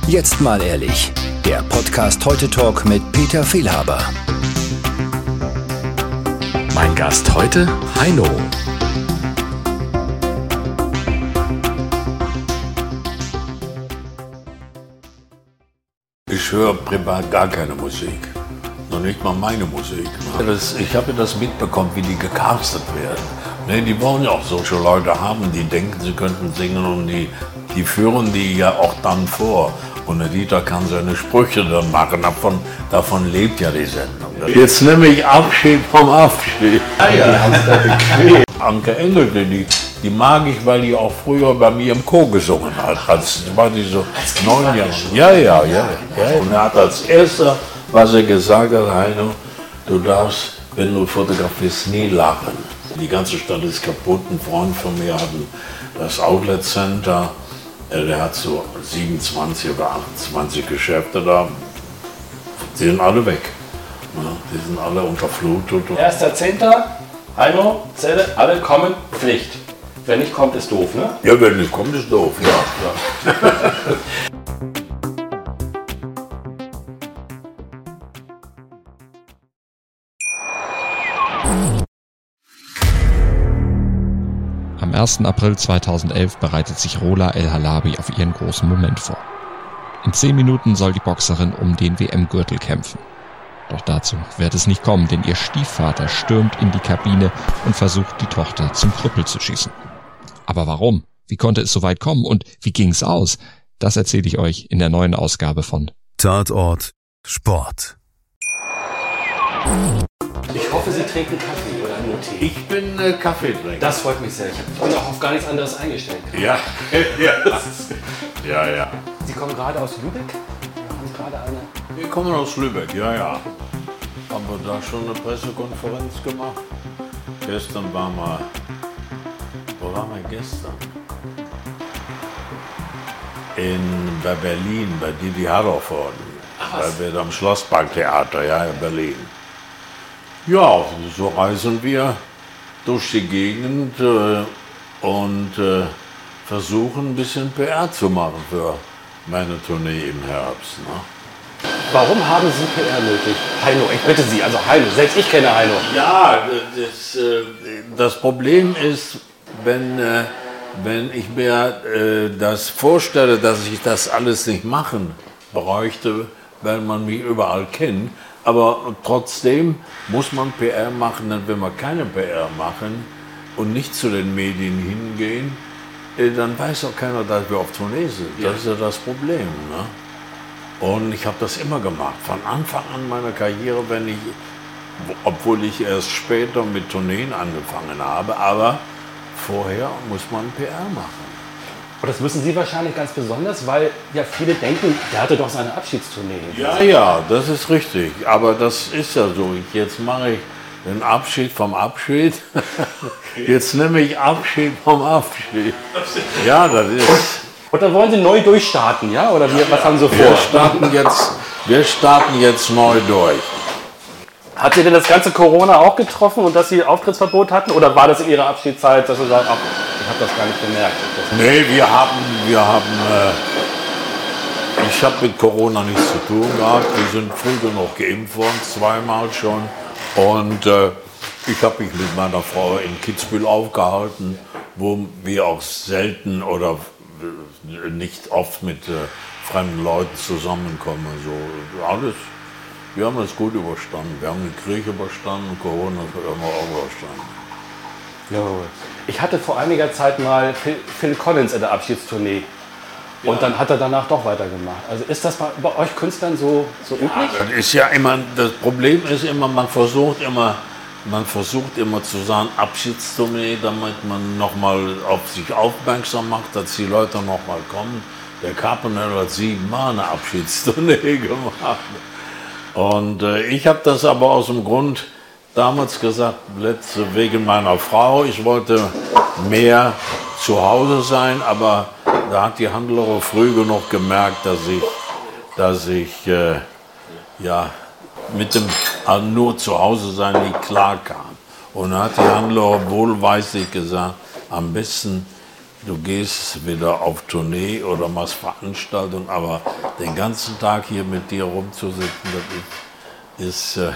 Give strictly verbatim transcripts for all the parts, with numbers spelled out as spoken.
Jetzt mal ehrlich, der Podcast Heute Talk mit Peter Fehlhaber. Mein Gast heute, Heino. Ich höre privat gar keine Musik. Noch nicht mal meine Musik. Das, ich habe das mitbekommen, wie die gecastet werden. Ne, die wollen ja auch solche Leute haben, die denken, sie könnten singen und die, die führen die ja auch dann vor. Und der Dieter kann seine Sprüche dann machen. Davon, davon lebt ja die Sendung. Jetzt nehme ich Abschied vom Abschied. Ah, ja. Anke Engelke, die, die mag ich, weil die auch früher bei mir im Chor gesungen hat. Als war die so neun Jahre. Ja, ja, ja, ja. Und er hat als erster, was er gesagt hat, Heino, du darfst, wenn du fotografierst, nie lachen. Die ganze Stadt ist kaputt. Ein Freund von mir hat das Outlet Center. Der hat so siebenundzwanzig oder achtundzwanzig Geschäfte da. Die sind alle weg. Die sind alle unterflutet. erster Zehnter Heino, Zelle, alle kommen, Pflicht. Wenn nicht kommt, ist doof, ne? Ja, wenn nicht kommt, ist doof, ja. ja. Am ersten April zweitausendelf bereitet sich Rola El Halabi auf ihren großen Moment vor. In zehn Minuten soll die Boxerin um den W M-Gürtel kämpfen. Doch dazu wird es nicht kommen, denn ihr Stiefvater stürmt in die Kabine und versucht, die Tochter zum Krüppel zu schießen. Aber warum? Wie konnte es so weit kommen und wie ging's aus? Das erzähle ich euch in der neuen Ausgabe von Tatort Sport. Ich hoffe, Sie trinken Kaffee oder nur Tee. Ich bin äh, Kaffeetrinker. Das freut mich sehr. Ich bin auch auf gar nichts anderes eingestellt. Ja, ja, das ist, ja, ja. Sie kommen gerade aus Lübeck? Wir haben gerade eine... Wir kommen aus Lübeck, ja, ja. Haben wir da schon eine Pressekonferenz gemacht? Gestern waren wir... Wo waren wir gestern? In, bei Berlin, bei Didi Hallervorden. Weil wir am Schlossparktheater, ja, in Berlin. Ja, so reisen wir durch die Gegend äh, und äh, versuchen ein bisschen P R zu machen für meine Tournee im Herbst. Ne? Warum haben Sie P R nötig? Heino, ich bitte Sie, also Heino, selbst ich kenne Heino. Ja, das, äh, das Problem ist, wenn, äh, wenn ich mir äh, das vorstelle, dass ich das alles nicht machen bräuchte, weil man mich überall kennt. Aber trotzdem muss man P R machen, denn wenn wir keine P R machen und nicht zu den Medien hingehen, dann weiß auch keiner, dass wir auf Tournee sind. Das ist ja das Problem. Ne? Und ich habe das immer gemacht, von Anfang an meiner Karriere, wenn ich, obwohl ich erst später mit Tourneen angefangen habe, aber vorher muss man P R machen. Und das müssen Sie wahrscheinlich ganz besonders, weil ja viele denken, der hatte doch seine Abschiedstournee. Ja, ja, das ist richtig. Aber das ist ja so. Jetzt mache ich den Abschied vom Abschied. Jetzt nehme ich Abschied vom Abschied. Ja, das ist... Und dann wollen Sie neu durchstarten, ja? Oder wie, was haben Sie vor? Wir starten jetzt, wir starten jetzt neu durch. Hat Sie denn das ganze Corona auch getroffen und dass Sie Auftrittsverbot hatten? Oder war das in Ihrer Abschiedszeit, dass Sie sagen, ach, ich habe das gar nicht gemerkt? Nee, wir haben, wir haben, äh, ich habe mit Corona nichts zu tun gehabt. Wir sind früh genug geimpft worden, zweimal schon. Und äh, ich habe mich mit meiner Frau in Kitzbühel aufgehalten, wo wir auch selten oder nicht oft mit äh, fremden Leuten zusammenkommen. So alles. Wir haben das gut überstanden. Wir haben den Krieg überstanden und Corona haben wir auch überstanden. Jawohl. Ich hatte vor einiger Zeit mal Phil, Phil Collins in der Abschiedstournee. Und ja. Dann hat er danach doch weitergemacht. Also ist das bei, bei euch Künstlern so, so üblich? Ja, das ist ja immer, das Problem ist immer, man versucht immer, man versucht immer zu sagen, Abschiedstournee, damit man nochmal auf sich aufmerksam macht, dass die Leute nochmal kommen. Der Carpenter hat siebenmal eine Abschiedstournee gemacht. Und äh, ich habe das aber aus dem Grund damals gesagt, letzte, wegen meiner Frau. Ich wollte mehr zu Hause sein, aber da hat die Handlerin früh genug gemerkt, dass ich, dass ich äh, ja, mit dem also nur zu Hause sein nicht klar kam. Und da hat die Handlerin wohlweislich gesagt, am besten du gehst wieder auf Tournee oder machst Veranstaltungen, aber den ganzen Tag hier mit dir rumzusitzen, das ist, ist, äh,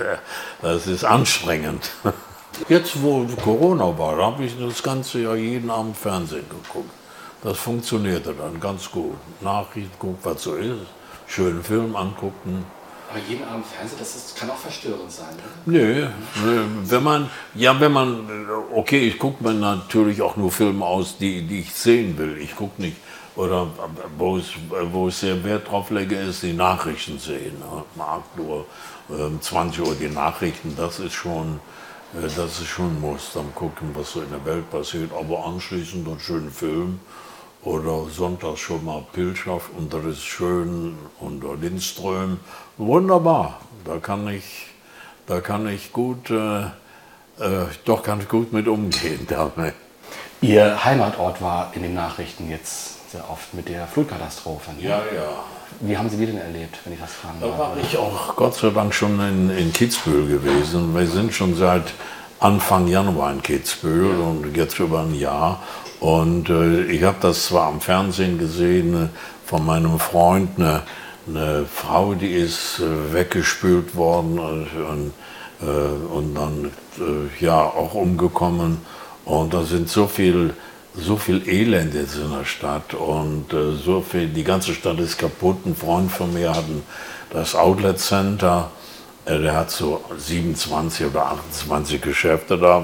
das ist anstrengend. Jetzt, wo Corona war, da habe ich das ganze Jahr jeden Abend Fernsehen geguckt. Das funktionierte dann ganz gut. Nachrichten gucken, was so ist, schönen Film angucken. Aber jeden Abend Fernsehen, das ist, kann auch verstörend sein, oder? Nö, nö, wenn man, ja, wenn man, okay, ich gucke mir natürlich auch nur Filme aus, die, die ich sehen will. Ich gucke nicht, oder wo ich, wo ich sehr Wert drauf lege, ist die Nachrichten sehen. acht Uhr, zwanzig Uhr die Nachrichten, das ist schon, das ist schon ein Muss. Dann gucken, was so in der Welt passiert, aber anschließend einen schönen Film. Oder sonntags schon mal Pilschaft und das ist schön unter Lindström. Wunderbar, da kann ich, da kann ich gut, äh, äh, doch kann ich gut mit umgehen damit. Ihr Heimatort war in den Nachrichten jetzt sehr oft mit der Flutkatastrophe. Ne? Ja, ja. Wie haben Sie die denn erlebt, wenn ich das fragen darf? Da war ich auch Gott sei Dank schon in, in Kitzbühel gewesen. Wir sind schon seit Anfang Januar in Kitzbühel ja. und jetzt über ein Jahr. Und äh, ich habe das zwar am Fernsehen gesehen, äh, von meinem Freund, eine, eine Frau, die ist äh, weggespült worden äh, und, äh, und dann äh, ja auch umgekommen. Und da sind so viel, so viel Elend jetzt in der Stadt und äh, so viel, die ganze Stadt ist kaputt. Ein Freund von mir hat ein, das Outlet Center, äh, der hat so siebenundzwanzig oder achtundzwanzig Geschäfte da,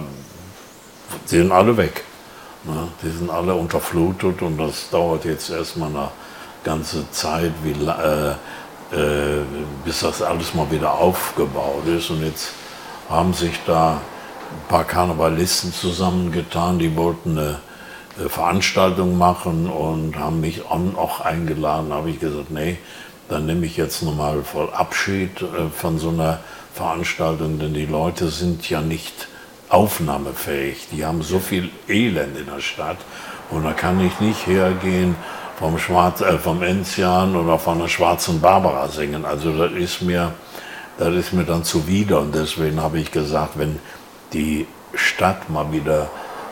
die sind alle weg. Die sind alle unterflutet und das dauert jetzt erstmal eine ganze Zeit, wie, äh, äh, bis das alles mal wieder aufgebaut ist. Und jetzt haben sich da ein paar Karnevalisten zusammengetan, die wollten eine, eine Veranstaltung machen und haben mich auch eingeladen. Da habe ich gesagt, nee, dann nehme ich jetzt nochmal voll Abschied äh, von so einer Veranstaltung, denn die Leute sind ja nicht aufnahmefähig. Die haben so viel Elend in der Stadt und da kann ich nicht hergehen vom, Schwarz, äh, vom Enzian oder von der Schwarzen Barbara singen. Also das ist mir, das ist mir dann zuwider und deswegen habe ich gesagt, wenn die Stadt mal wieder,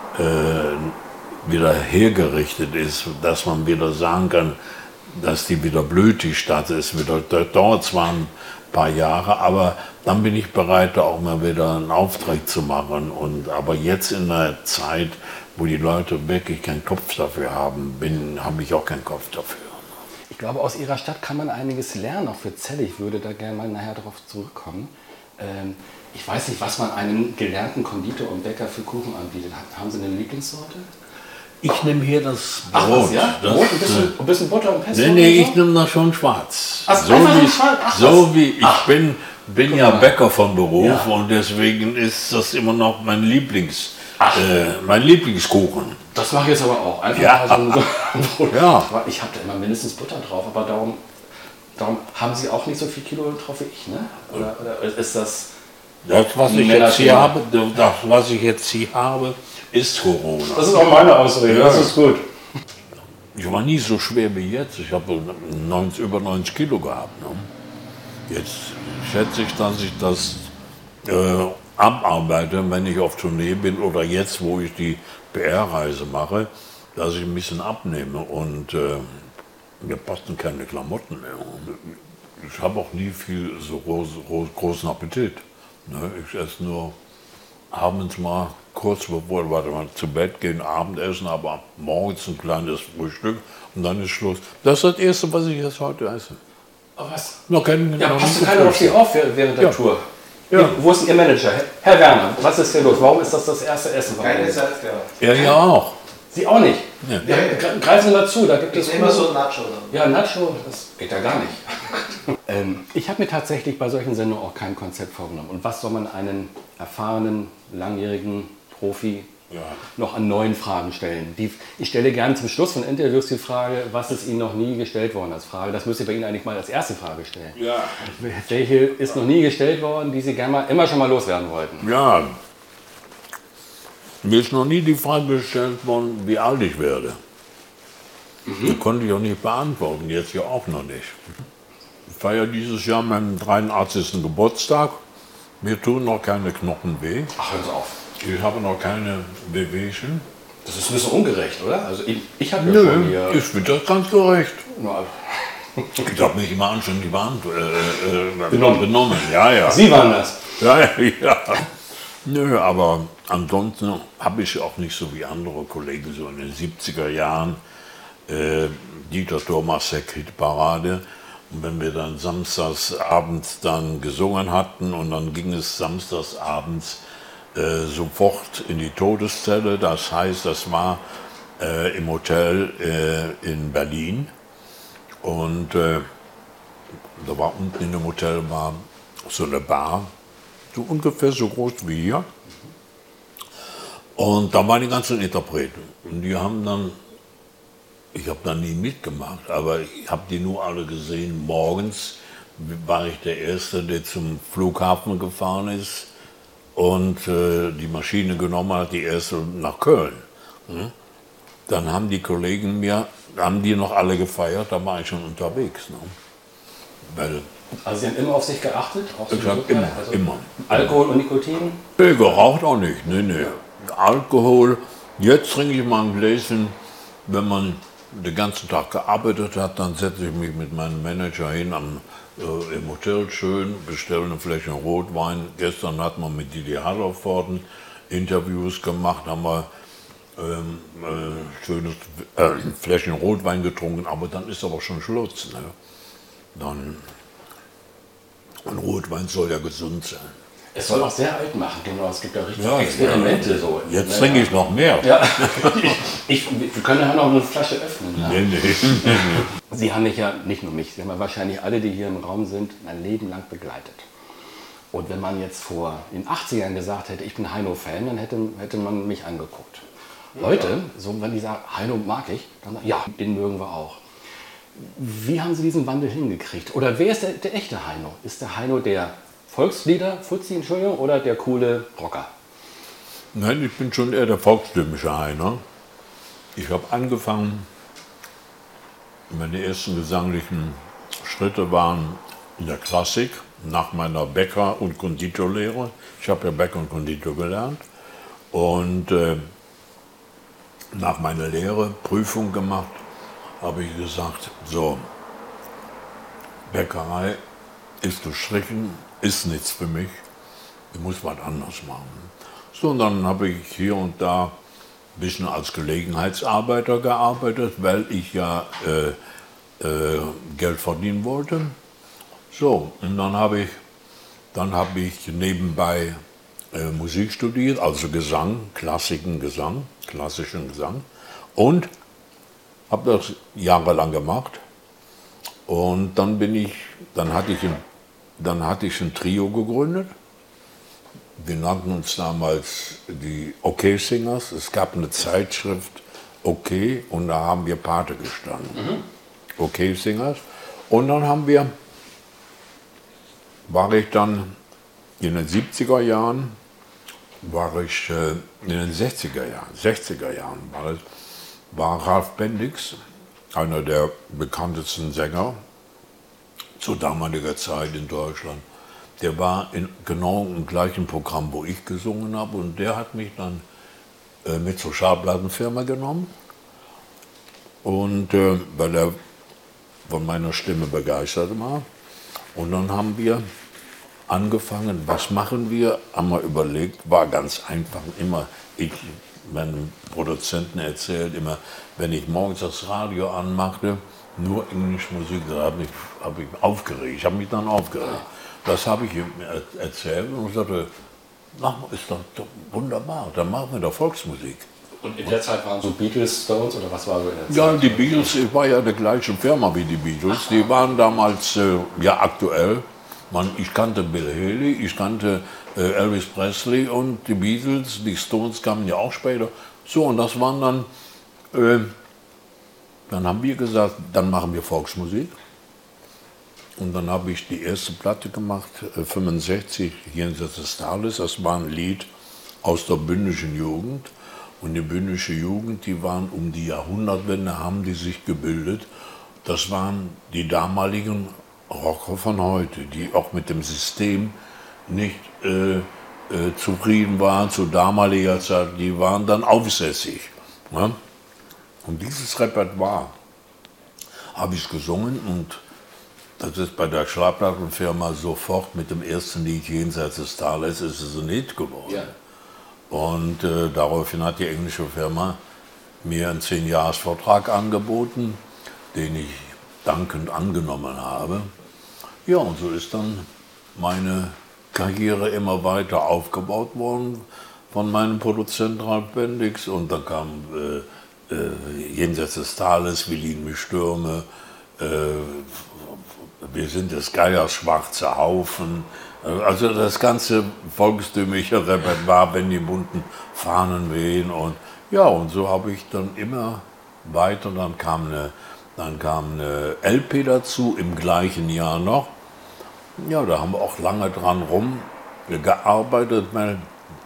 äh, wieder hergerichtet ist, dass man wieder sagen kann, dass die wieder blüht, die Stadt ist wieder, das dauert zwar ein paar Jahre, aber dann bin ich bereit, da auch mal wieder einen Auftrag zu machen. Und, aber jetzt in der Zeit, wo die Leute wirklich keinen Kopf dafür haben, bin, habe ich auch keinen Kopf dafür. Ich glaube, aus Ihrer Stadt kann man einiges lernen, auch für Celle. Ich würde da gerne mal nachher darauf zurückkommen. Ähm, ich weiß nicht, was man einem gelernten Konditor und Bäcker für Kuchen anbietet. Haben Sie eine Lieblingssorte? Ich nehme hier das Brot. Ach, was, ja? Das, Brot, ein bisschen, ein bisschen Butter und Pesto? Nee, nee, ich nehme das schon schwarz. Ach, so wie, schwarz? Ach, so wie ich Ach. bin, bin ja Bäcker von Beruf ja. und deswegen ist das immer noch mein Lieblings, äh, mein Lieblingskuchen. Das mache ich jetzt aber auch. Einfach ja. mal so ein Brot. Ja. Ich habe da immer mindestens Butter drauf, aber darum, darum haben Sie auch nicht so viel Kilo drauf wie ich, ne? Oder, oder ist das... Das, was ich jetzt hier habe, das, was ich jetzt hier habe, ist Corona. Das ist auch meine Ausrede, ja. Das ist gut. Ich war nie so schwer wie jetzt. Ich habe neunzig, über neunzig Kilo gehabt. Ne? Jetzt schätze ich, dass ich das äh, abarbeite, wenn ich auf Tournee bin oder jetzt, wo ich die P R-Reise mache, dass ich ein bisschen abnehme. Und äh, mir passen keine Klamotten mehr. Ich habe auch nie viel so groß, groß, großen Appetit. Ne? Ich esse nur abends mal kurz bevor wir zu Bett gehen, Abendessen, aber morgens ein kleines Frühstück und dann ist Schluss. Das ist das Erste, was ich jetzt heute esse. Aber was? Noch kein, ja, noch passt du keiner auf Sie auf während der ja. Tour? Ja. Wo ist Ihr Manager? Herr Werner, was ist hier los? Warum ist das das erste Essen? Keine Zeit gehabt. Er ja auch. Sie auch nicht? Ja. Ja, greifen Sie dazu, da gibt es immer so ein Nacho. Ja, Nacho, das geht ja gar nicht. ähm, ich habe mir tatsächlich bei solchen Sendungen auch kein Konzept vorgenommen. Und was soll man einen erfahrenen, langjährigen Profi ja. noch an neuen Fragen stellen? Die, ich stelle gerne zum Schluss von Interviews die Frage, was ist Ihnen noch nie gestellt worden als Frage? Das müsst ihr bei Ihnen eigentlich mal als erste Frage stellen. Ja. Welche ist noch nie gestellt worden, die Sie gerne mal, immer schon mal loswerden wollten? Ja. Mir ist noch nie die Frage gestellt worden, wie alt ich werde. Mhm. Das konnte ich auch nicht beantworten, jetzt ja auch noch nicht. Ich feiere dieses Jahr meinen dreiundachtzigsten Geburtstag. Mir tun noch keine Knochen weh. Ach, hören Sie auf. Ich habe noch keine Wehwehchen. Das ist ein bisschen ungerecht, oder? Also ich, ich habe ja Nö, von mir... ich finde das ganz gerecht. Na, Ich habe mich immer anständig beant- äh, äh, Benommen. benommen. Ja, ja. Sie waren das. Ja, ja, ja. Nö, aber ansonsten habe ich auch nicht so wie andere Kollegen so in den siebziger Jahren äh, Dieter Thomas Hitparade. Und wenn wir dann samstags abends dann gesungen hatten und dann ging es samstags abends äh, sofort in die Todeszelle. Das heißt, das war äh, im Hotel äh, in Berlin. Und äh, da war unten in dem Hotel war so eine Bar, so ungefähr so groß wie hier. Und da waren die ganzen Interpreten. Und die haben dann, ich habe da nie mitgemacht, aber ich habe die nur alle gesehen. Morgens war ich der Erste, der zum Flughafen gefahren ist und äh, die Maschine genommen hat, die erste nach Köln. Hm? Dann haben die Kollegen mir, haben die noch alle gefeiert, da war ich schon unterwegs. Ne? Weil Also Sie haben immer auf sich geachtet? Auch so ich habe Gesundheit? immer, Also immer. Alkohol und Nikotin? Nee, geraucht auch nicht, nee, nee. Alkohol, jetzt trinke ich mal ein Gläschen, wenn man den ganzen Tag gearbeitet hat, dann setze ich mich mit meinem Manager hin am, äh, im Hotel schön, bestelle eine Flasche Rotwein. Gestern hat man mit Didi Hallervorden Interviews gemacht, haben wir ähm, äh, schönes äh, Fläschchen Rotwein getrunken, aber dann ist aber schon Schluss. Ne? Dann, und Rotwein soll ja gesund sein. Es soll auch sehr alt machen, genau. Es gibt ja richtig Ja, Experimente ja. so. Jetzt trinke ich noch mehr. Ja, ich, wir können ja noch eine Flasche öffnen. Ja. Nee, nee, nee, nee. Sie haben mich ja, nicht nur mich, Sie haben ja wahrscheinlich alle, die hier im Raum sind, mein Leben lang begleitet. Und wenn man jetzt vor den achtzigern gesagt hätte, ich bin Heino-Fan, dann hätte, hätte man mich angeguckt. Heute, so wenn die sagen, Heino mag ich, dann sagen, ja, den mögen wir auch. Wie haben Sie diesen Wandel hingekriegt? Oder wer ist der, der echte Heino? Ist der Heino der Volkslieder, Fuzzi, Entschuldigung, oder der coole Rocker? Nein, ich bin schon eher der volkstümliche Heiner. Ich habe angefangen, meine ersten gesanglichen Schritte waren in der Klassik, nach meiner Bäcker- und Konditorlehre. Ich habe ja Bäcker und Konditor gelernt. Und äh, nach meiner Lehre Prüfung gemacht, habe ich gesagt, so, Bäckerei ist gestrichen, ist nichts für mich, ich muss was anderes machen. So, und dann habe ich hier und da ein bisschen als Gelegenheitsarbeiter gearbeitet, weil ich ja äh, äh, Geld verdienen wollte. So, und dann habe ich, dann habe ich nebenbei äh, Musik studiert, also Gesang, klassischen Gesang, klassischen Gesang. Und habe das jahrelang gemacht. Und dann bin ich, dann hatte ich ein, dann hatte ich ein Trio gegründet. Wir nannten uns damals die Okay Singers. Es gab eine Zeitschrift Okay und da haben wir Pate gestanden. Mhm. Okay Singers. Und dann haben wir, war ich dann in den siebziger Jahren, war ich äh, in den sechziger Jahren, sechziger Jahren war es, war Ralf Bendix, einer der bekanntesten Sänger zu damaliger Zeit in Deutschland. Der war in genau im gleichen Programm, wo ich gesungen habe, und der hat mich dann äh, mit zur Schallplattenfirma genommen, und äh, weil er von meiner Stimme begeistert war. Und dann haben wir angefangen, was machen wir, haben wir überlegt, war ganz einfach, immer, ich, meinem Produzenten erzählt immer, wenn ich morgens das Radio anmachte, nur englische Musik, da habe ich, hab ich aufgeregt, ich habe mich dann aufgeregt. Das habe ich ihm erzählt und sagte, mach mal, ist doch, doch wunderbar, dann machen wir doch Volksmusik. Und in der Zeit waren so Beatles, Stones oder was war so in der Zeit? Ja, die Beatles, ich war ja der gleichen Firma wie die Beatles, die waren damals äh, ja aktuell. Man, ich kannte Bill Haley, ich kannte äh, Elvis Presley und die Beatles, die Stones kamen ja auch später. So, und das waren dann, äh, dann haben wir gesagt, dann machen wir Volksmusik. Und dann habe ich die erste Platte gemacht, äh, fünfundsechzig, Jenseits des Tales. Das war ein Lied aus der bündischen Jugend. Und die bündische Jugend, die waren um die Jahrhundertwende, haben die sich gebildet. Das waren die damaligen Rocker von heute, die auch mit dem System nicht äh, äh, zufrieden waren zu damaliger Zeit. Die waren dann aufsässig. Ja? Und dieses Repertoire habe ich gesungen und das ist bei der Schallplattenfirma sofort mit dem ersten Lied Jenseits des Tales ist es ein Hit geworden. Ja. Und äh, daraufhin hat die englische Firma mir einen zehn-Jahres-Vertrag angeboten, den ich dankend angenommen habe. Ja, und so ist dann meine Karriere immer weiter aufgebaut worden von meinem Produzenten Ralf Bendix. Und dann kam äh, äh, Jenseits des Tales, Wir lieben die Stürme, äh, Wir sind des Geiers schwarzer Haufen. Also das ganze volkstümliche Repertoire, wenn die bunten Fahnen wehen. Und ja, und so habe ich dann immer weiter, dann kam eine, dann kam eine L P dazu, im gleichen Jahr noch. Ja, da haben wir auch lange dran rumgearbeitet, weil,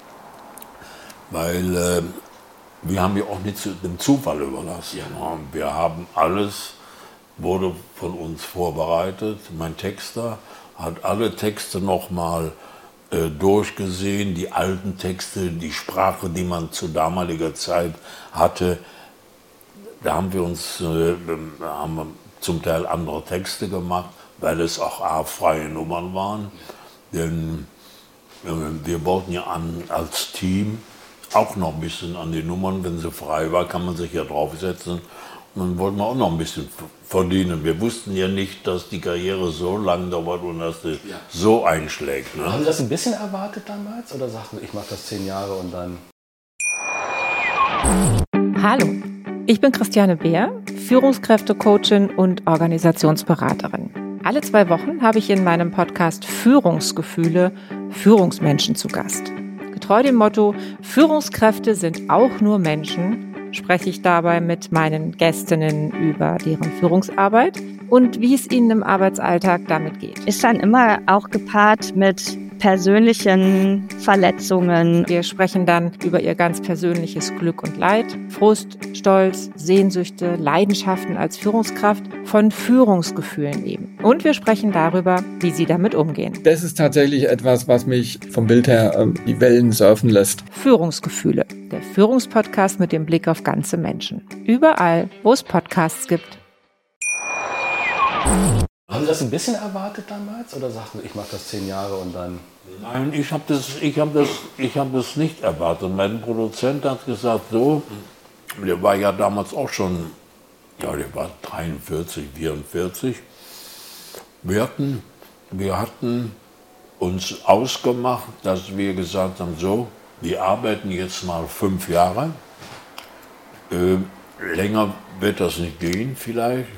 weil äh, wir haben ja auch nicht dem Zufall überlassen. Ja. Wir haben alles, wurde von uns vorbereitet. Mein Texter hat alle Texte nochmal äh, durchgesehen, die alten Texte, die Sprache, die man zu damaliger Zeit hatte. Da haben wir uns äh, haben wir zum Teil andere Texte gemacht, weil es auch A-freie Nummern waren. Denn äh, wir bauten ja an als Team auch noch ein bisschen an die Nummern. Wenn sie frei war, kann man sich ja draufsetzen. Und dann wollten wir auch noch ein bisschen verdienen. Wir wussten ja nicht, dass die Karriere so lang dauert und dass die ja. so einschlägt. Ne? Haben Sie das ein bisschen erwartet damals? Oder sagten Sie, ich mache das zehn Jahre und dann... Hallo, ich bin Christiane Beer, Führungskräftecoachin und Organisationsberaterin. Alle zwei Wochen habe ich in meinem Podcast Führungsgefühle Führungsmenschen zu Gast. Getreu dem Motto, Führungskräfte sind auch nur Menschen, spreche ich dabei mit meinen Gästinnen über deren Führungsarbeit und wie es ihnen im Arbeitsalltag damit geht. Ist dann immer auch gepaart mit persönlichen Verletzungen. Wir sprechen dann über ihr ganz persönliches Glück und Leid, Frust, Stolz, Sehnsüchte, Leidenschaften als Führungskraft, von Führungsgefühlen eben. Und wir sprechen darüber, wie sie damit umgehen. Das ist tatsächlich etwas, was mich vom Bild her äh, die Wellen surfen lässt. Führungsgefühle, der Führungspodcast mit dem Blick auf ganze Menschen. Überall, wo es Podcasts gibt. Haben Sie das ein bisschen erwartet damals oder sagten Sie, ich mache das zehn Jahre und dann... Nein, ich habe das, ich hab das, ich hab das nicht erwartet. Mein Produzent hat gesagt, so, der war ja damals auch schon, ja, der war dreiundvierzig, vierundvierzig. Wir hatten, wir hatten uns ausgemacht, dass wir gesagt haben, so, wir arbeiten jetzt mal fünf Jahre. Äh, länger wird das nicht gehen vielleicht.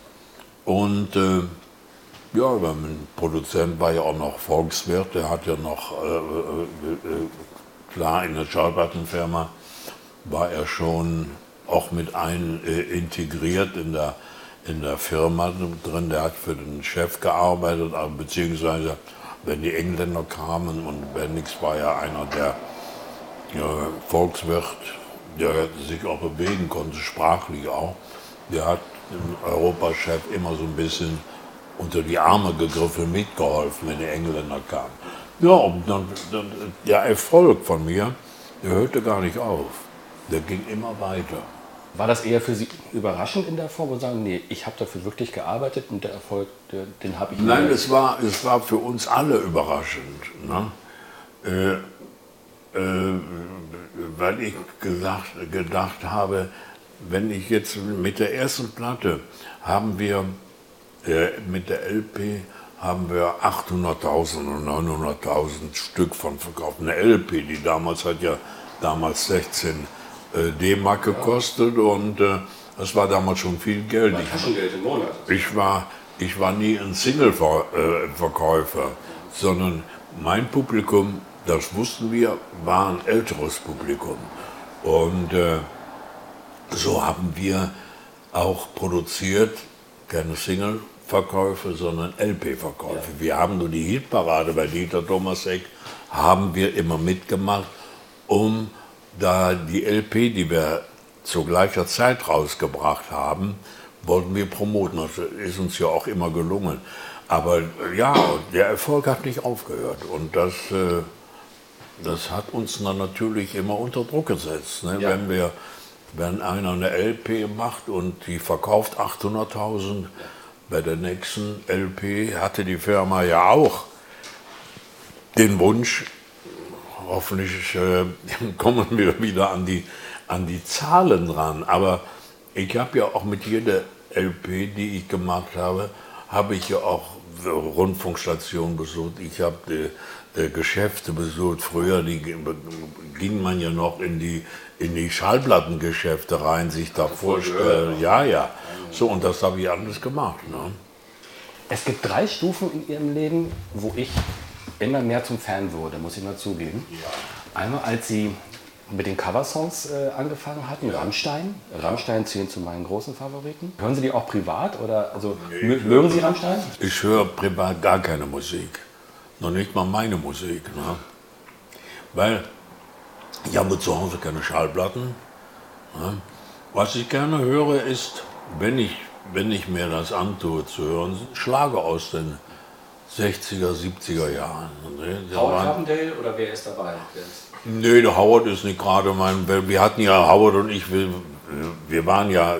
Und äh, ja, mein Produzent war ja auch noch Volkswirt, der hat ja noch, äh, äh, klar, in der Schallplattenfirma war er schon auch mit ein äh, integriert in der, in der Firma drin. Der hat für den Chef gearbeitet, also, beziehungsweise wenn die Engländer kamen und Bendix war ja einer der ja, Volkswirt, der sich auch bewegen konnte, sprachlich auch. Der hat dem Europachef immer so ein bisschen unter die Arme gegriffen, mitgeholfen, wenn die Engländer kamen. Ja, und dann, dann, der Erfolg von mir, der hörte gar nicht auf. Der ging immer weiter. War das eher für Sie überraschend in der Form und sagen, nee, ich habe dafür wirklich gearbeitet und der Erfolg, der, den habe ich nicht? Nein, es war, es war für uns alle überraschend. Ne? Äh, äh, weil ich gesagt, gedacht habe, wenn ich jetzt mit der ersten Platte haben wir, äh, mit der L P haben wir achthunderttausend und neunhunderttausend Stück von verkauft. Eine L P, die damals hat ja damals sechzehn äh, D-Mark gekostet und äh, das war damals schon viel Geld. Taschengeld im Monat. Ich war, ich war nie ein Single-Verkäufer, sondern mein Publikum, das wussten wir, war ein älteres Publikum. Und äh, so haben wir auch produziert, keine Single-Verkäufe, sondern L P-Verkäufe. Ja. Wir haben nur die Hitparade bei Dieter Thomasek, haben wir immer mitgemacht, um da die L P, die wir zu gleicher Zeit rausgebracht haben, wollten wir promoten. Das ist uns ja auch immer gelungen. Aber ja, der Erfolg hat nicht aufgehört und das, äh, das hat uns dann natürlich immer unter Druck gesetzt. Ne? Ja. Wenn wir wenn einer eine L P macht und die verkauft achthunderttausend, bei der nächsten L P hatte die Firma ja auch den Wunsch, hoffentlich äh, kommen wir wieder an die, an die Zahlen ran, aber ich habe ja auch mit jeder L P, die ich gemacht habe, habe ich ja auch Rundfunkstationen besucht, ich habe die, die Geschäfte besucht. Früher die, ging man ja noch in die, in die Schallplattengeschäfte rein, sich da vorstellen. Ja, ja. So, und das habe ich alles gemacht. Ne? Es gibt drei Stufen in Ihrem Leben, wo ich immer mehr zum Fan wurde, muss ich mal zugeben. Ja. Einmal, als Sie mit den Coversongs äh, angefangen hatten, ja. Rammstein. Rammstein zählen zu meinen großen Favoriten. Hören Sie die auch privat oder also nee, mögen Sie Rammstein? Ich höre privat gar keine Musik, noch nicht mal meine Musik, ne? Weil ich habe zu Hause keine Schallplatten. Ne? Was ich gerne höre ist, wenn ich, wenn ich mir das antue zu hören, sind Schlager aus den sechziger, siebziger Jahren. Ne? Howard Carpendale oder wer ist dabei? Wer ist Nee, der Howard ist nicht gerade mein. Wir hatten ja, Howard und ich, wir, wir waren ja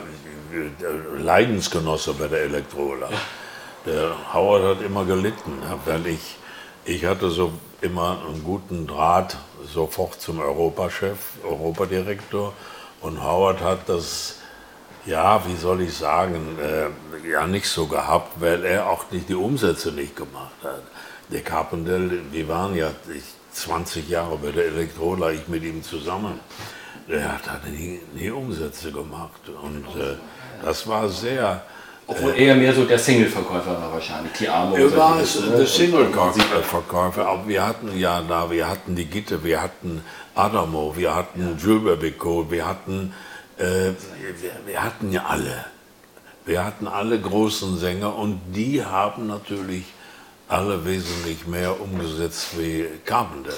Leidensgenosse bei der Elektrola. Der Howard hat immer gelitten, weil ich, ich hatte so immer einen guten Draht sofort zum Europachef, Europadirektor. Und Howard hat das, ja, wie soll ich sagen, äh, ja nicht so gehabt, weil er auch nicht die Umsätze nicht gemacht hat. Der Carpendale, die waren ja ich, zwanzig Jahre bei der Elektrola, ich mit ihm zusammen. Der hat, hat nie, nie Umsätze gemacht. Und äh, das war sehr... Obwohl äh, eher mehr so der Single-Verkäufer war wahrscheinlich. Ti Amo. Er war es, der Single-Verkäufer. Aber wir hatten ja da, wir hatten die Gitte, wir hatten Adamo, wir hatten Jules Bébécourt, wir hatten, äh, wir, wir hatten ja alle. Wir hatten alle großen Sänger und die haben natürlich alle wesentlich mehr umgesetzt wie Carpendale.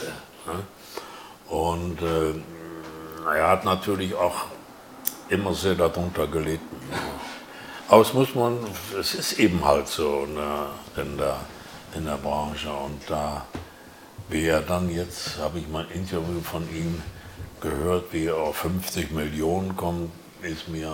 Ne? Und äh, er hat natürlich auch immer sehr darunter gelitten. Ne? Aber es muss man, es ist eben halt so ne, in, der, in der Branche. Und da, wie er dann jetzt, habe ich mal ein Interview von ihm gehört, wie er auf fünfzig Millionen kommt, ist mir...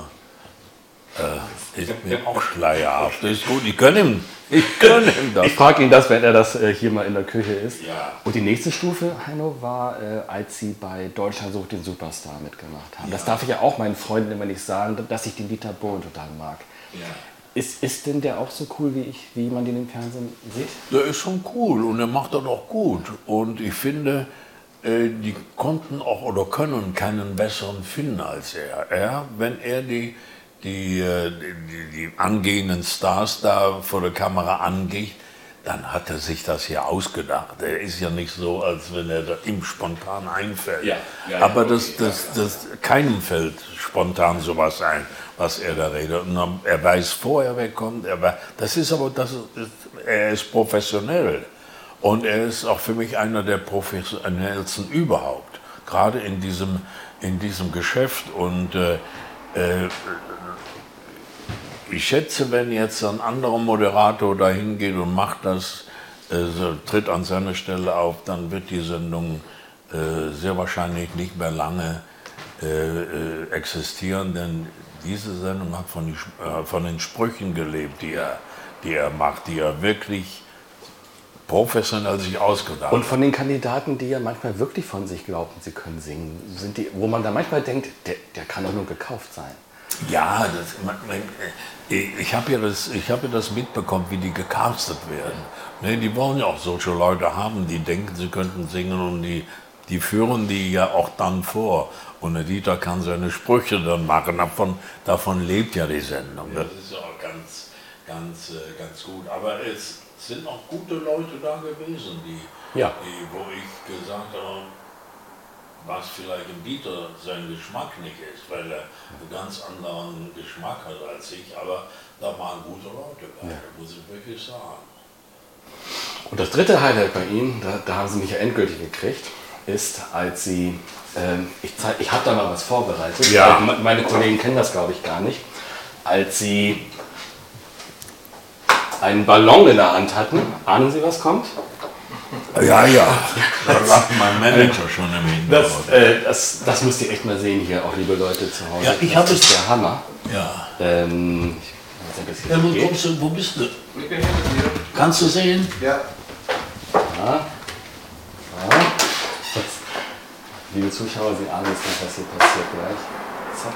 Äh, ist mir auch schleierhaft. Das ist gut, ich gönne ihm, ich gönne ihm das. Ich frage ihn das, wenn er das äh, hier mal in der Küche ist. Ja. Und die nächste Stufe, Heino, war, äh, als Sie bei Deutschland sucht den Superstar mitgemacht haben. Ja. Das darf ich ja auch meinen Freunden immer nicht sagen, dass ich den Dieter Bohlen total mag. Ja. Ist, ist denn der auch so cool, wie, ich, wie man den im Fernsehen sieht? Der ist schon cool und er macht das auch gut. Und ich finde, äh, die konnten auch oder können keinen besseren finden als er. er wenn er die Die, die, die angehenden Stars da vor der Kamera angeht, dann hat er sich das ja ausgedacht. Er ist ja nicht so, als wenn er da ihm spontan einfällt. Ja, ja, Aber ja, das, das, das, keinem fällt spontan sowas ein, was er da redet. Und er weiß vorher, wer kommt. Er weiß, das ist aber, das ist, er ist professionell. Und er ist auch für mich einer der professionellsten überhaupt. Gerade in diesem, in diesem Geschäft. Und äh, äh, ich schätze, wenn jetzt ein anderer Moderator da hingeht und macht das, äh, so, tritt an seine Stelle auf, dann wird die Sendung äh, sehr wahrscheinlich nicht mehr lange äh, existieren, denn diese Sendung hat von, die, äh, von den Sprüchen gelebt, die er, die er macht, die er wirklich professionell sich ausgedacht hat. Und von den Kandidaten, die ja manchmal wirklich von sich glaubten, sie können singen, sind die, wo man da manchmal denkt, der, der kann doch nur gekauft sein. Ja, das, ich habe ja, hab ja das mitbekommen, wie die gecastet werden. Ne, die wollen ja auch solche Leute haben, die denken, sie könnten singen und die, die führen die ja auch dann vor. Und der Dieter kann seine Sprüche dann machen, davon, davon lebt ja die Sendung. Das ist ja auch ganz, ganz, ganz gut. Aber es sind auch gute Leute da gewesen, die, ja. die wo ich gesagt habe, was vielleicht im Dieter sein Geschmack nicht ist, weil er einen ganz anderen Geschmack hat als ich, aber da waren gute Leute bei, ja. muss ich wirklich sagen. Und das dritte Highlight bei Ihnen, da, da haben Sie mich ja endgültig gekriegt, ist, als Sie, ähm, ich, ich habe da mal was vorbereitet, ja. meine Kollegen kennen das glaube ich gar nicht, als Sie einen Ballon in der Hand hatten, ahnen Sie, was kommt? Ja, ja, da lacht mein Manager schon im Hintergrund. Das, äh, das, das müsst ihr echt mal sehen hier, auch liebe Leute zu Hause. Ja, ich das habe ist es. der Hammer. Ja. Ähm, ich weiß nicht, Ja, ob wo, das hier kommst du, wo bist du? Ich bin hier mit dir. Kannst du sehen? Ja. Ja. Ja. Jetzt, liebe Zuschauer, Sie ahnen jetzt nicht, was hier passiert gleich. Zack.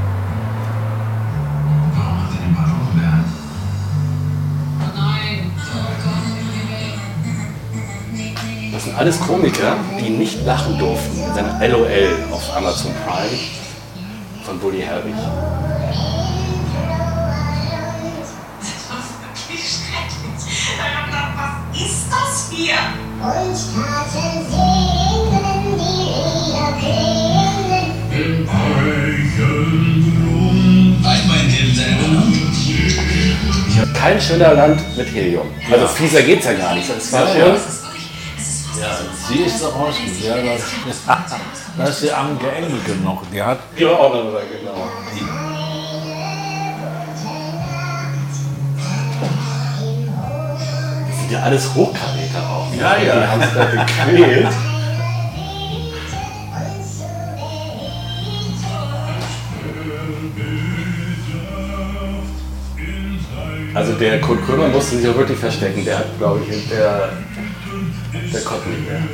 Das sind alles Komiker, die nicht lachen durften in seiner L O L auf Amazon Prime von Woody Herwig. Was ist das hier? Und Taten singen, die Lieder klingen. Im Eichengrund. Weiß man den selber noch? Kein schöner Land mit Helium. Also fieser geht's ja gar nicht. Das war Ja, schon. ja. Ja, sie ist doch raus. Ja, das, das ist die Anke Engelke noch. Die hat. Die war auch noch dabei, genau. Das sind ja alles Hochkaräter auch. Ja, ja. Die haben sich da gequält. Also der Kurt Krömer musste sich auch wirklich verstecken. Der hat, glaube ich, der, der konnte nicht mehr.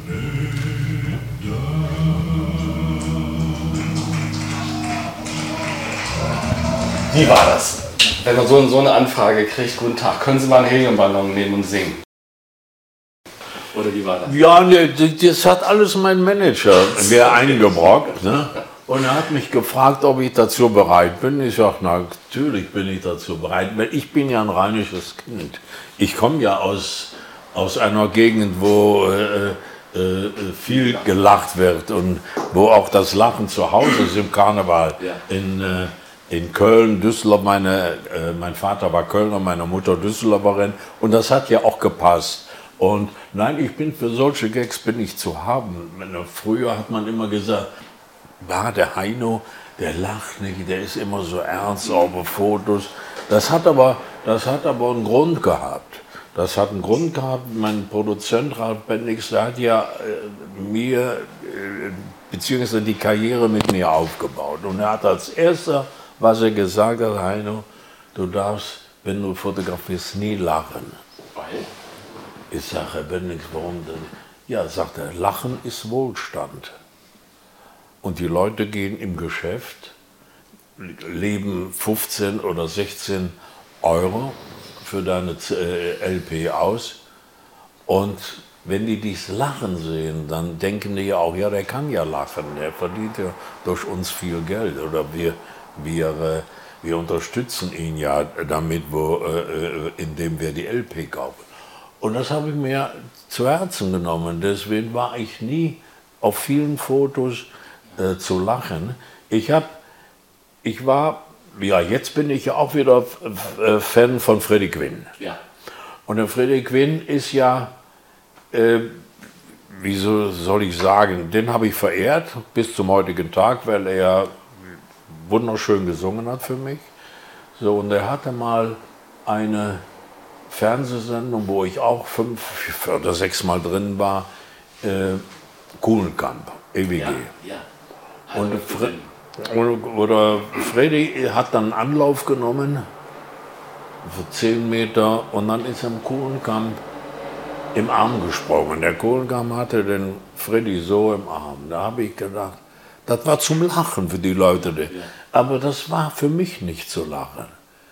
Wie war das? Wenn man so, so eine Anfrage kriegt, guten Tag, können Sie mal einen Heliumballon nehmen und singen? Oder wie war das? Ja, ne, das hat alles mein Manager mir eingebrockt. Ne? Und er hat mich gefragt, ob ich dazu bereit bin. Ich sage, natürlich bin ich dazu bereit, weil ich bin ja ein rheinisches Kind. Ich komme ja aus, aus einer Gegend, wo äh, äh, viel gelacht wird und wo auch das Lachen zu Hause ist im Karneval. Ja. In, äh, in Köln, Düsseldorf, meine, äh, mein Vater war Kölner, meine Mutter Düsseldorferin und das hat ja auch gepasst. Und nein, ich bin für solche Gags bin ich zu haben. Früher hat man immer gesagt, war der Heino, der lacht nicht, der ist immer so ernst, auch bei Fotos. Das hat aber, das hat aber einen Grund gehabt. Das hat einen Grund gehabt. Mein Produzent Ralf Bendix, der hat ja äh, mir, äh, beziehungsweise die Karriere mit mir aufgebaut. Und er hat als erster, was er gesagt hat, Heino, du darfst, wenn du fotografierst, nie lachen. Weil? Ich sage, Herr Bendix, warum denn? Ja, sagt er, Lachen ist Wohlstand. Und die Leute gehen im Geschäft, leben fünfzehn oder sechzehn Euro für deine L P aus. Und wenn die dich lachen sehen, dann denken die ja auch, ja, der kann ja lachen, der verdient ja durch uns viel Geld. Oder wir, wir, wir unterstützen ihn ja damit, wo, indem wir die L P kaufen. Und das habe ich mir zu Herzen genommen. Deswegen war ich nie auf vielen Fotos äh, zu lachen. Ich, hab, ich war, ja, jetzt bin ich ja auch wieder äh, Fan von Freddie Quinn. Ja. Und der Freddie Quinn ist ja, äh, wie so soll ich sagen, den habe ich verehrt bis zum heutigen Tag, weil er wunderschön gesungen hat für mich. So, und er hatte mal eine Fernsehsendung, wo ich auch fünf oder sechs Mal drin war, äh, Kuhlenkamp, E W G. Ja, ja. Und, Fre oder Freddy hat dann Anlauf genommen für zehn Meter und dann ist er im Kuhlenkamp im Arm gesprungen. Der Kuhlenkamp hatte den Freddy so im Arm. Da habe ich gedacht, das war zum Lachen für die Leute. Ja. Aber das war für mich nicht zu lachen.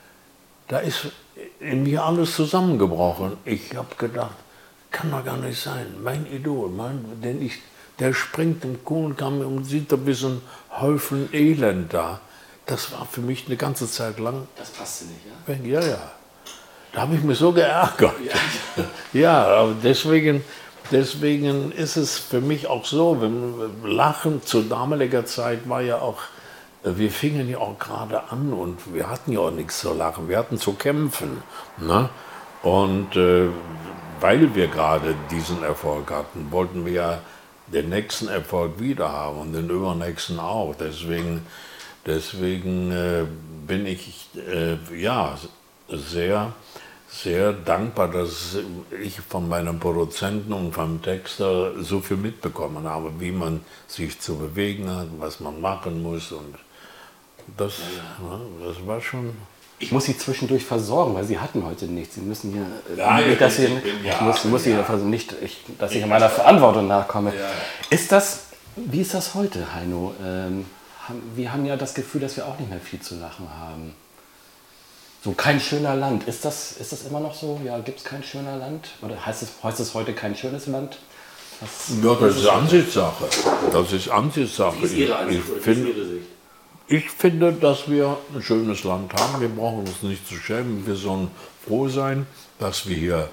Da ist in mir alles zusammengebrochen. Ich habe gedacht, kann doch gar nicht sein. Mein Idol, mein, den ich, der springt im Kuhlenkamp und sieht ein bisschen Häufen Elend da. Das war für mich eine ganze Zeit lang. Das passte nicht, ja? Ja, ja. Da habe ich mich so geärgert. Ja, ja, aber deswegen, deswegen ist es für mich auch so, wenn Lachen zu damaliger Zeit war ja auch, wir fingen ja auch gerade an und wir hatten ja auch nichts zu lachen, wir hatten zu kämpfen. Ne? Und äh, weil wir gerade diesen Erfolg hatten, wollten wir ja den nächsten Erfolg wieder haben und den übernächsten auch. Deswegen, deswegen äh, bin ich äh, ja, sehr sehr dankbar, dass ich von meinem Produzenten und vom Texter so viel mitbekommen habe, wie man sich zu bewegen hat, was man machen muss. Und das, ja, das war schon... Ich muss Sie zwischendurch versorgen, weil Sie hatten heute nichts. Sie müssen hier, ja, nicht, dass Sie, ich, bin, ja, ich muss, muss ja. Sie nicht, ich, dass ich meiner Verantwortung nachkomme. Ja. Ist das, wie ist das heute, Heino? Ähm, wir haben ja das Gefühl, dass wir auch nicht mehr viel zu lachen haben. So kein schöner Land. Ist das, ist das immer noch so? Ja, gibt es kein schöner Land? Oder heißt es, heißt es heute kein schönes Land? Was, ja, das ist Ansichtssache. Das ist Ansichtssache. Wie ist Ihre Ansicht? Ich, ich find, Ich finde, dass wir ein schönes Land haben. Wir brauchen uns nicht zu schämen. Wir sollen froh sein, dass wir hier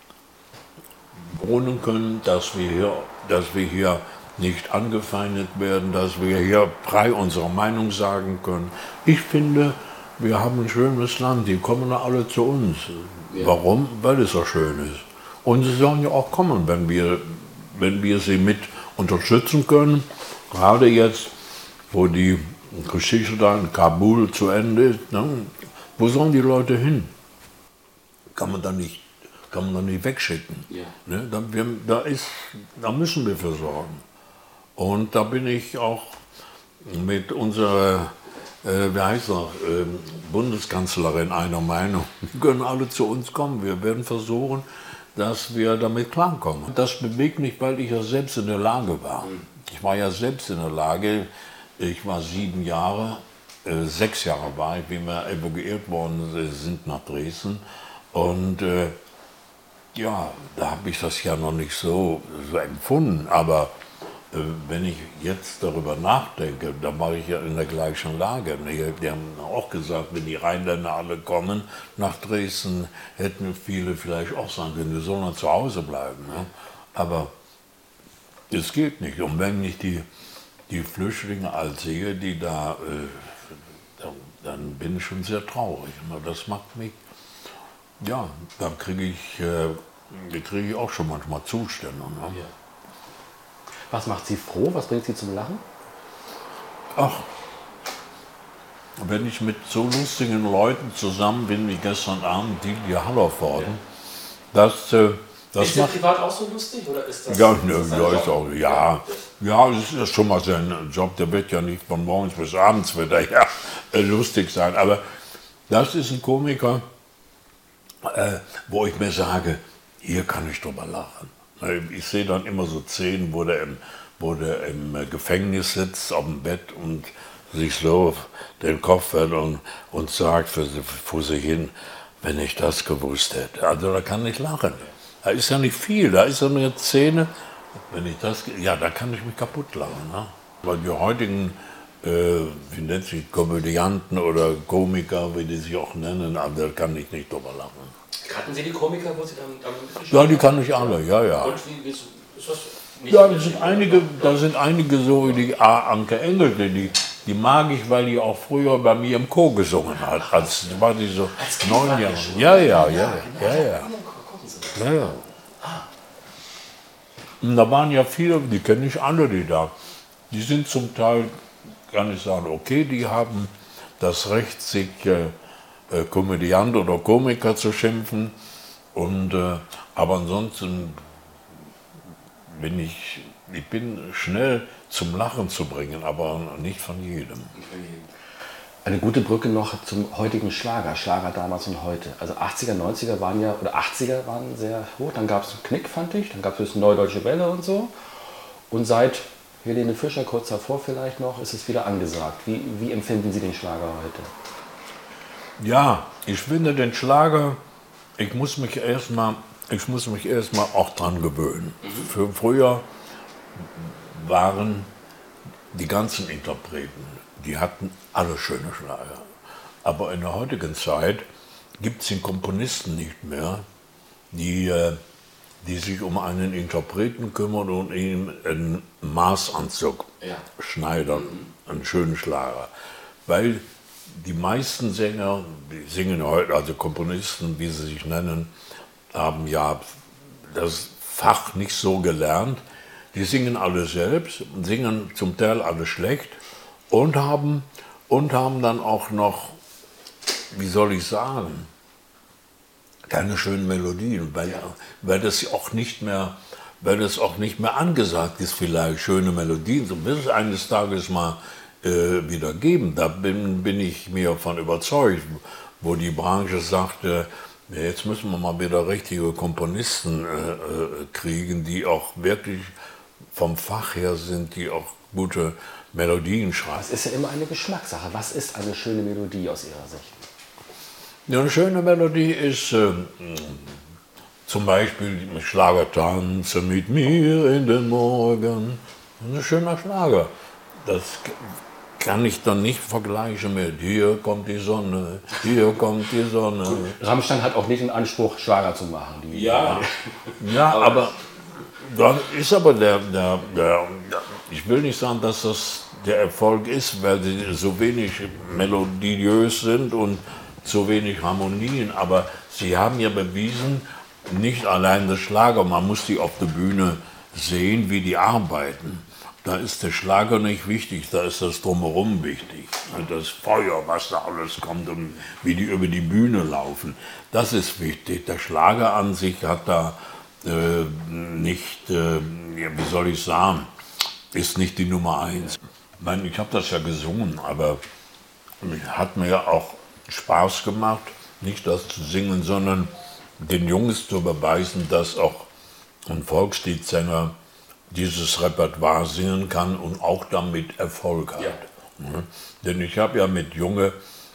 wohnen können, dass wir hier, dass wir hier nicht angefeindet werden, dass wir hier frei unsere Meinung sagen können. Ich finde, wir haben ein schönes Land. Die kommen alle zu uns. Ja. Warum? Weil es so schön ist. Und sie sollen ja auch kommen, wenn wir, wenn wir sie mit unterstützen können. Gerade jetzt, wo die Geschichte da in Kabul zu Ende ist, ne? Wo sollen die Leute hin? Kann man da nicht, kann man da nicht wegschicken. Ja. Ne? Da, wir, da, ist, da müssen wir für sorgen. Und da bin ich auch mit unserer, äh, wie heißt er, äh, Bundeskanzlerin einer Meinung. Die können alle zu uns kommen. Wir werden versuchen, dass wir damit klarkommen. Das bewegt mich, weil ich ja selbst in der Lage war. Ich war ja selbst in der Lage. Ich war sieben Jahre, äh, sechs Jahre war ich, wie wir evakuiert worden sind nach Dresden. Und äh, ja, da habe ich das ja noch nicht so, so empfunden. Aber äh, wenn ich jetzt darüber nachdenke, dann war ich ja in der gleichen Lage. Die haben auch gesagt, wenn die Rheinländer alle kommen nach Dresden, hätten viele vielleicht auch sagen können, wir sollen zu Hause bleiben. Ne? Aber es geht nicht. Und wenn ich die die Flüchtlinge als sehe, die da, äh, dann bin ich schon sehr traurig. Das macht mich, ja, da kriege ich, äh, krieg ich auch schon manchmal Zustände. Ne? Ja. Was macht Sie froh? Was bringt Sie zum Lachen? Ach, wenn ich mit so lustigen Leuten zusammen bin, wie gestern Abend Didier Hallervorden, ja. das... Äh, Das ist der privat auch so lustig oder ist das? Ja, ne, ist ja, ist auch, ja, ja, das ist schon mal sein Job. Der wird ja nicht von morgens bis abends wird er ja lustig sein. Aber das ist ein Komiker, äh, wo ich mir sage, hier kann ich drüber lachen. Ich sehe dann immer so Szenen, wo der im, wo der im Gefängnis sitzt, auf dem Bett und sich so den Kopf hält und, und sagt für, vor sich hin, wenn ich das gewusst hätte. Also da kann ich lachen. Da ist ja nicht viel, da ist ja eine Szene, wenn ich das, ja, da kann ich mich kaputt lachen. Ne? Weil die heutigen, äh, wie nennt sich, Komödianten oder Komiker, wie die sich auch nennen, da kann ich nicht drüber lachen. Kannten Sie die Komiker, wo Sie dann damit Ja, die kann ich alle, ja, ja. Und wie, ist das nicht ja, da sind einige, da sind einige so, wie die A. Anke Engelke, die, die mag ich, weil die auch früher bei mir im Chor gesungen hat. Als war die so neun Jahre. Ja, ja, ja, ja, ja. Ja, ja. Und da waren ja viele, die kenne ich alle, die da. Die sind zum Teil, kann ich sagen, okay, die haben das Recht, sich äh, Komödiant oder Komiker zu schimpfen. Und, äh, aber ansonsten bin ich, ich bin schnell zum Lachen zu bringen, aber nicht von jedem. Eine gute Brücke noch zum heutigen Schlager, Schlager damals und heute. Also achtziger, neunziger waren ja, oder achtziger waren sehr hoch, dann gab es einen Knick, fand ich, dann gab es eine Neue Deutsche Welle und so. Und seit Helene Fischer kurz davor vielleicht noch, ist es wieder angesagt. Wie, wie empfinden Sie den Schlager heute? Ja, ich finde den Schlager, ich muss mich erstmal, ich muss mich erstmal auch dran gewöhnen. Mhm. Für früher waren die ganzen Interpreten, die hatten alle schöne Schlager. Aber in der heutigen Zeit gibt es den Komponisten nicht mehr, die, die sich um einen Interpreten kümmern und ihm einen Maßanzug ja. schneidern, mhm. einen schönen Schlager. Weil die meisten Sänger, die singen heute, also Komponisten, wie sie sich nennen, haben ja das Fach nicht so gelernt. Die singen alle selbst, singen zum Teil alle schlecht und haben, und haben dann auch noch, wie soll ich sagen, keine schönen Melodien, weil, weil das auch nicht mehr, weil das auch nicht mehr angesagt ist, vielleicht schöne Melodien. So wird es eines Tages mal äh, wieder geben. Da bin, bin ich mir von überzeugt, wo die Branche sagte, ja, jetzt müssen wir mal wieder richtige Komponisten äh, äh, kriegen, die auch wirklich vom Fach her sind, die auch gute Melodien schreiben. Es ist ja immer eine Geschmackssache. Was ist eine schöne Melodie aus Ihrer Sicht? Ja, eine schöne Melodie ist äh, zum Beispiel Schlager Tanze mit mir in den Morgen. Ein schöner Schlager. Das kann ich dann nicht vergleichen mit Hier kommt die Sonne, hier kommt die Sonne. Rammstein hat auch nicht den Anspruch, Schlager zu machen. Die ja, ja, aber dann ist aber der, der, der, ich will nicht sagen, dass das der Erfolg ist, weil sie so wenig melodiös sind und so wenig Harmonien, aber sie haben ja bewiesen, nicht allein das Schlager, man muss die auf der Bühne sehen, wie die arbeiten. Da ist der Schlager nicht wichtig, da ist das Drumherum wichtig. Das Feuer, was da alles kommt und wie die über die Bühne laufen, das ist wichtig. Der Schlager an sich hat da äh, nicht, äh, ja, wie soll ich sagen, ist nicht die Nummer eins. Ich meine, ich habe das ja gesungen, aber hat mir ja auch Spaß gemacht, nicht das zu singen, sondern den Jungs zu beweisen, dass auch ein Volksliedsänger dieses Repertoire singen kann und auch damit Erfolg hat. Ja. Ja. Denn ich habe ja mit Junge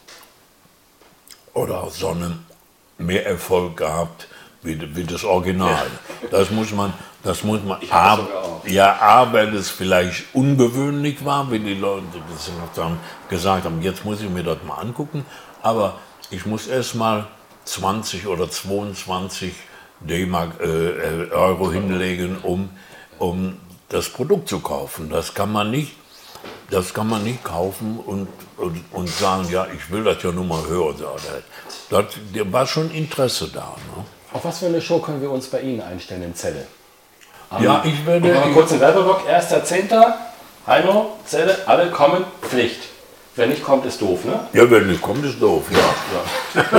oder Sonne mehr Erfolg gehabt wie, wie das Original. Ja. Das muss man, das muss man, A, ja, A, weil es vielleicht ungewöhnlich war, wie die Leute dann gesagt haben, jetzt muss ich mir das mal angucken, aber ich muss erst mal zwanzig oder zweiundzwanzig D-Mark, äh, Euro hinlegen, um, um das Produkt zu kaufen. Das kann man nicht, das kann man nicht kaufen und, und, und sagen, ja, ich will das ja nur mal hören. Das, da war schon Interesse da. Ne? Auf was für eine Show können wir uns bei Ihnen einstellen in Celle? Ja, um, ich werde... Mal kurz einen Werbeblock, erster Zehnter Heino, Celle, alle kommen, Pflicht. Wer nicht kommt, ist doof, ne? Ja, wer nicht kommt, ist doof, ja. ja.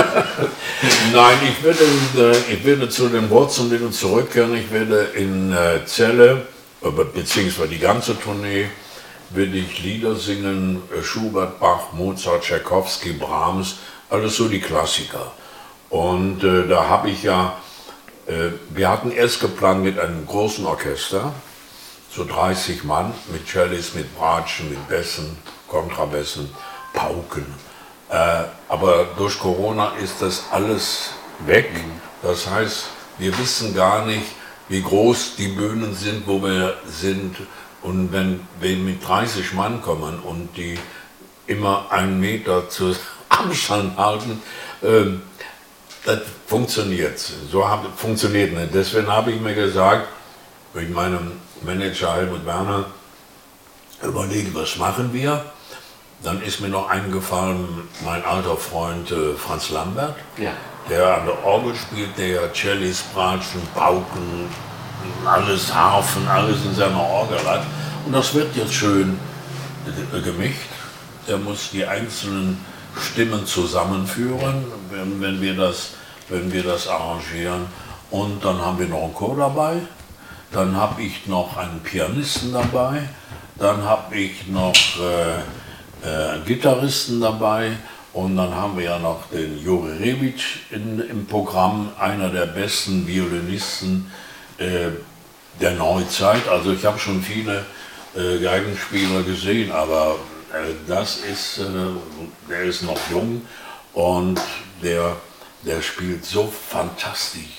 Nein, ich werde, ich werde zu den Wurzeln wieder zurückkehren. Ich werde in Celle, beziehungsweise die ganze Tournee, werde ich Lieder singen, Schubert, Bach, Mozart, Tschaikowski, Brahms, alles so die Klassiker. Und äh, da habe ich ja, äh, wir hatten erst geplant mit einem großen Orchester, so dreißig Mann, mit Cellis, mit Bratschen, mit Bässen, Kontrabässen, Pauken. Äh, aber durch Corona ist das alles weg. Das heißt, wir wissen gar nicht, wie groß die Bühnen sind, wo wir sind. Und wenn wir mit dreißig Mann kommen und die immer einen Meter zu Abstand halten, äh, das funktioniert. So hab, funktioniert nicht. Deswegen habe ich mir gesagt, mit meinem Manager Helmut Werner, überlegen, was machen wir? Dann ist mir noch eingefallen, mein alter Freund äh, Franz Lambert, ja. der an der Orgel spielt, der Cellis, Bratschen, Pauken, alles Harfen, alles in seiner Orgel hat. Und das wird jetzt schön äh, gemischt. Der muss die einzelnen Stimmen zusammenführen, wenn, wenn, wir das, wenn wir das arrangieren. Und dann haben wir noch einen Chor dabei. Dann habe ich noch einen Pianisten dabei. Dann habe ich noch äh, äh, Gitarristen dabei und dann haben wir ja noch den Juri Rebic in, im Programm, einer der besten Violinisten äh, der Neuzeit. Also ich habe schon viele äh, Geigenspieler gesehen, aber äh, das ist, äh, der ist noch jung und der, der spielt so fantastisch.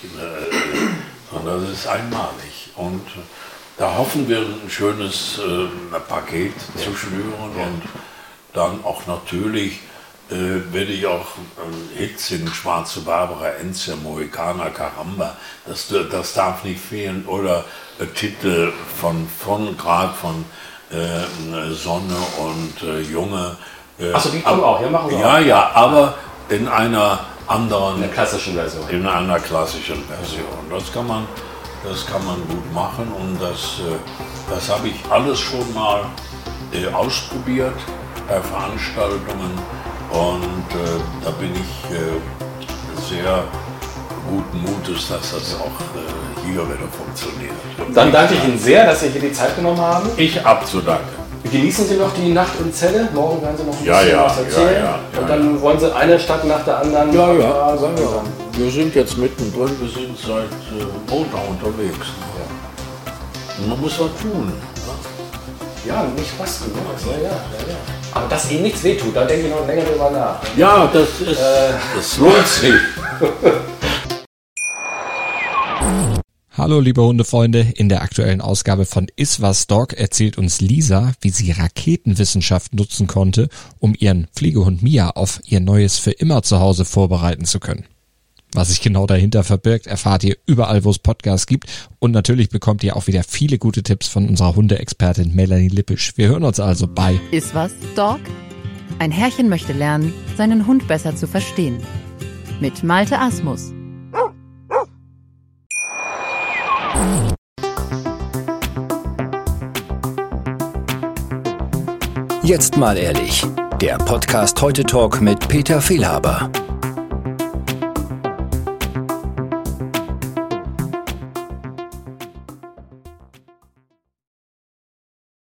Äh, und das ist einmalig. Und da hoffen wir, ein schönes äh, Paket ja. zu schnüren ja. und dann auch natürlich äh, werde ich auch äh, Hits singen, Schwarze Barbara, Enzia, Mohikaner, Caramba, das, das darf nicht fehlen. Oder äh, Titel von, von gerade von äh, Sonne und äh, Junge. Äh, Achso, die kommen auch, ja, machen wir Ja, auch. ja, aber in einer anderen... In der klassischen Version. In einer klassischen Version. Das kann man... Das kann man gut machen und das, das habe ich alles schon mal äh, ausprobiert bei Veranstaltungen und äh, da bin ich äh, sehr guten Mutes, dass das auch äh, hier wieder funktioniert. Dann danke ich Ihnen sehr, dass Sie hier die Zeit genommen haben. Ich abzudanken. Genießen Sie noch die Nacht in Celle. Morgen werden Sie noch ein ja, bisschen ja, was erzählen. Ja, ja, ja, und dann ja. wollen Sie eine Stadt nach der anderen. Ja, ja. ja, ja. Wir sind jetzt mittendrin, wir sind seit äh, Montag unterwegs. Ja. Und man muss was tun. Ja, ja nicht was tun. Ja, ja, ja, ja. Aber dass Ihnen nichts wehtut, da denke ich noch länger drüber nach. Ja, das ist. Äh, das lohnt sich. Hallo liebe Hundefreunde, in der aktuellen Ausgabe von Iswas Dog erzählt uns Lisa, wie sie Raketenwissenschaft nutzen konnte, um ihren Pflegehund Mia auf ihr neues für immer Zuhause vorbereiten zu können. Was sich genau dahinter verbirgt, erfahrt ihr überall, wo es Podcasts gibt, und natürlich bekommt ihr auch wieder viele gute Tipps von unserer Hundeexpertin Melanie Lippisch. Wir hören uns also bei Iswas Dog? Ein Herrchen möchte lernen, seinen Hund besser zu verstehen. Mit Malte Asmus. Jetzt mal ehrlich, der Podcast Heute Talk mit Peter Fehlhaber.